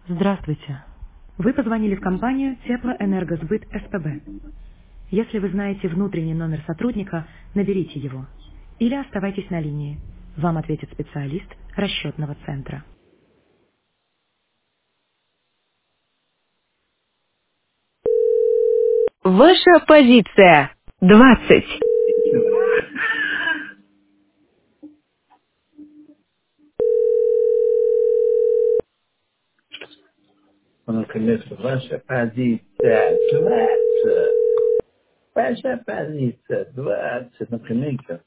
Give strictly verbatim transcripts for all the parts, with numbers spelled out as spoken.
Здравствуйте. Вы позвонили в компанию Теплоэнергосбыт СПБ. Если вы знаете внутренний номер сотрудника, наберите его. Или оставайтесь на линии. Вам ответит специалист расчетного центра. Ваша позиция. двадцать. Он, конечно, ваша позиция двадцать. Ваша позиция двадцать, например.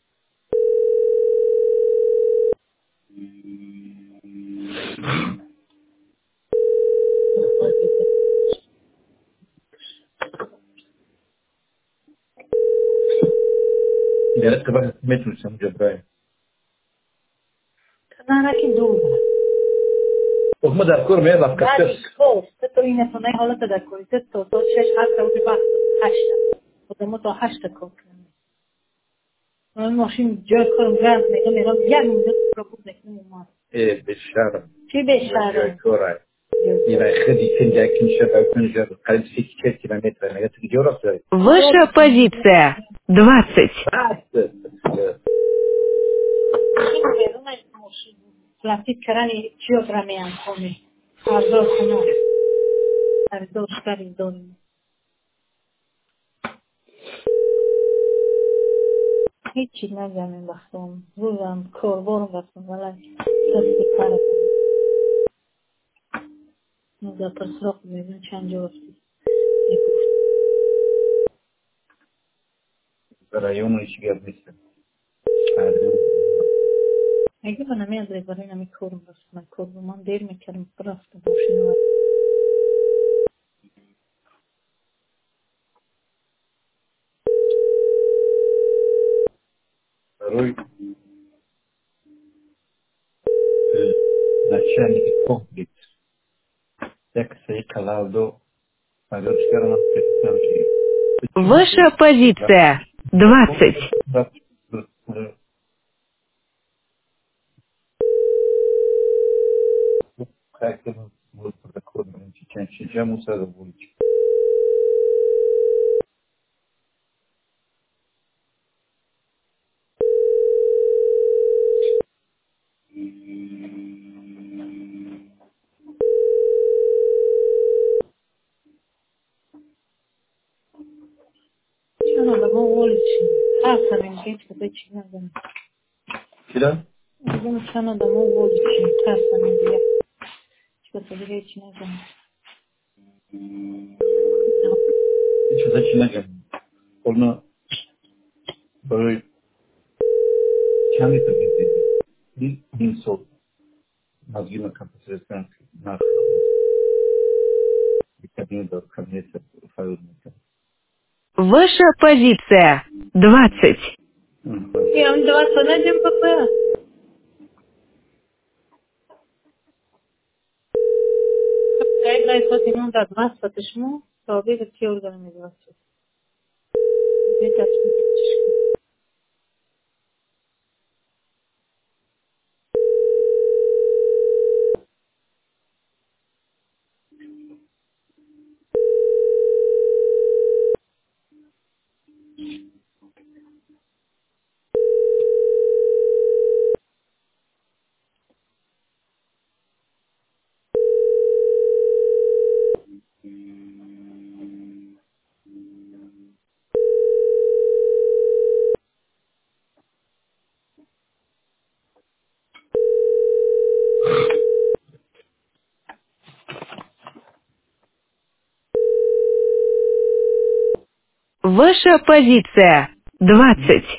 Я рассказал, метру сам Джабрай. نرکی دوره وهم در کور میاد افکار. ولی خب تو این اصلا حالا تدکری تو تو شش هفته و وقت هشت خودمو تا هشت کار کنم من ماشین جای کارم گرم میگم میگم یه میلیون رو بود نکنم ما ای بشرم. چی بشاره جای کاره. این خیلی کنجا کنجا کنجا قریب سی کیلومتر میگه تو جورا داری. Ваша позиция. двадцать. پلاستیک کرانی چیو گرمی هم کنی هزار خونه هزار شکری داریم هیچی نگم بختم روزم کاربارم بختم ولی دستی کارم نگه پرسراخ میدون چند جا رفتی برای اون ایشی گرد نیست. اگه من نمیاد برای نمی کارم بستم من کارم من دیر میکردم برفتم ماشین روی начальник комплекс. Так сказал до пойдёшь Ваша позиция. двадцать. как это будет протокол чаще чем у себя будет. چون آدم ها ولیچی هر سنین گیت که بچی نگم Куда? میگم چون آدم ها ولیچی هر سنین گیت که بچی چی نگم Что зачем? Он برای کمی تبدیل این این صوت مازگی مکانپسیشن نخ بیشتری داره کمی فایده میکنه. Ваша позиция. двадцать. я вам два сонадим папа дай дай фотину да два сотишму табе به کی ارگان میذارم Ваша позиция. двадцать.